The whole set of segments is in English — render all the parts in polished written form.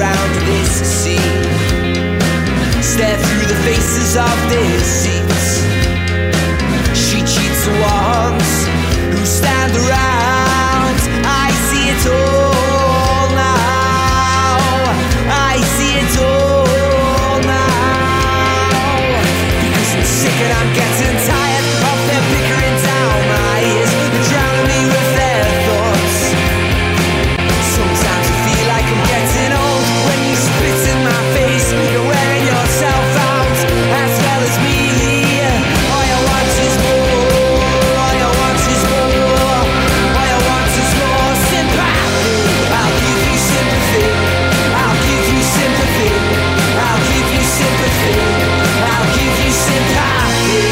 around this scene. Stare through the faces of their seats. She cheats the ones who stand around. I see it all now. I see it all now. Because I'm sick and I'm getting tired of their pickering down my ears. They're drowning me with their thoughts. Sometimes I feel like I'm getting old when you spit in my face. You're wearing yourself out as well as me. All you want is more. All you want is more. All you want is more sympathy. I'll give you sympathy. I'll give you sympathy. I'll give you sympathy. I'll give you sympathy.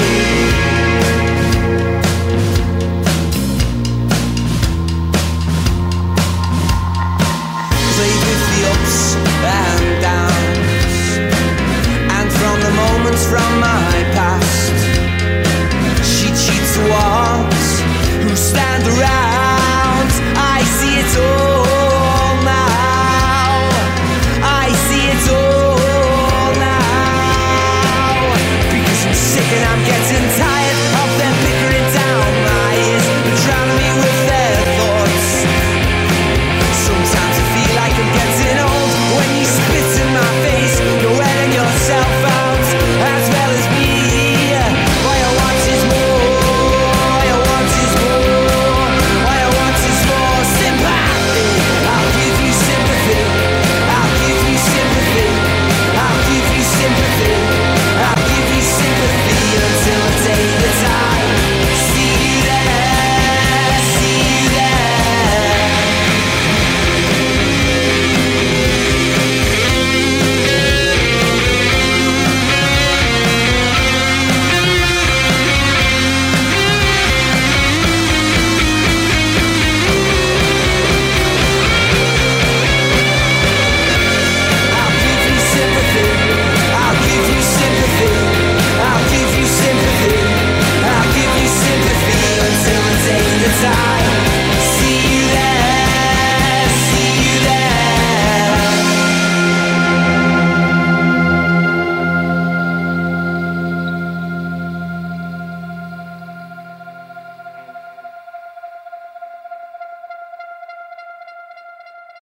Played with the ups and downs, and from the moments from my past, she cheats the ones who stand around.